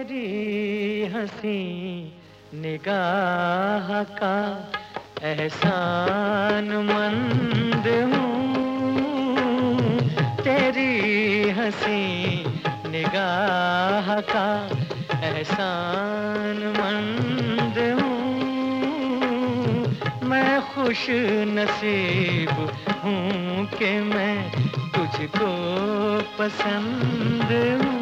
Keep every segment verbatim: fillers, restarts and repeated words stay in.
तेरी हंसी निगाह का एहसान मंद हूँ। तेरी हंसी निगाह का एहसान मंद हूँ। मैं खुश नसीब हूँ कि मैं तुझको पसंद हूँ।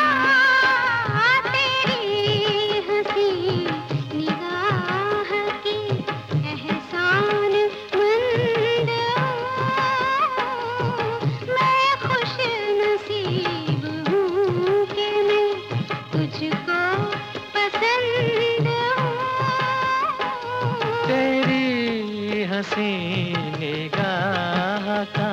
तेरी हंसी निगाह का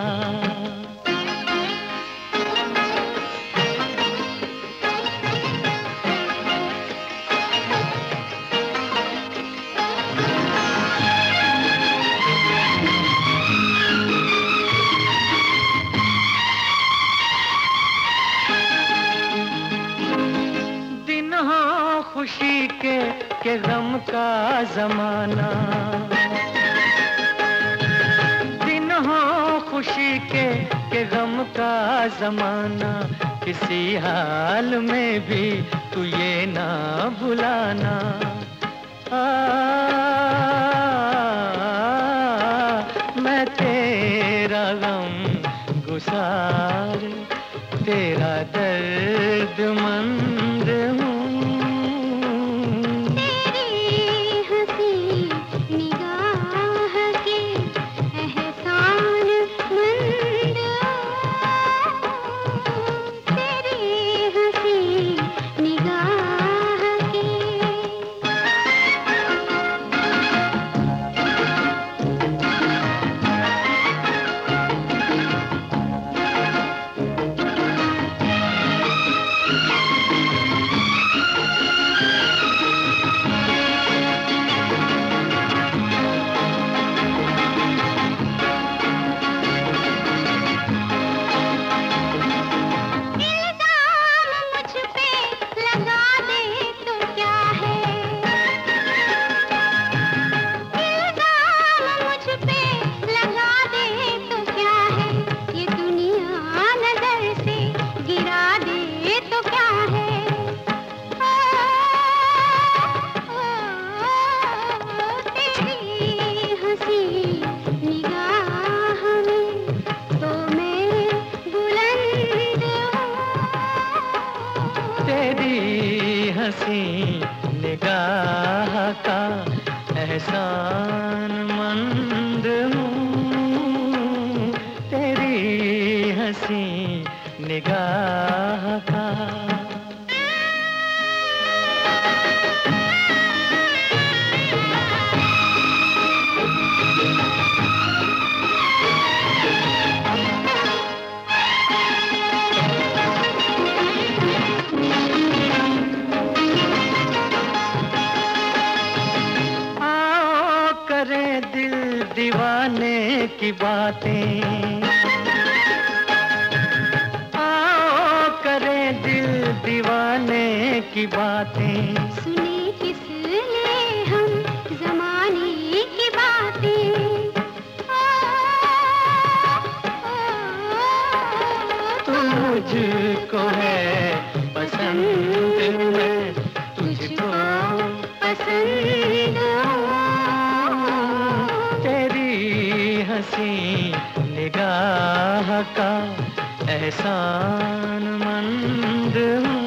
दिन हो खुशी के के गम का जमाना, दिन हो खुशी के के गम का जमाना। किसी हाल में भी तू ये ना भुलाना। आ, मैं तेरा गम गुसार तेरा दर्द मंद हूँ। तेरी हंसी निगाह का एहसान मंद हूँ। तेरी हंसी निगाह का करे दिल दीवाने की बातें। आओ करे दिल दीवाने की बातें। सुने किस लिए हम जमाने की बातें। तू मुझको है पसंद, मैं तुझको पसंद हूँ। हंसी निगाह का एहसान मंद हूँ।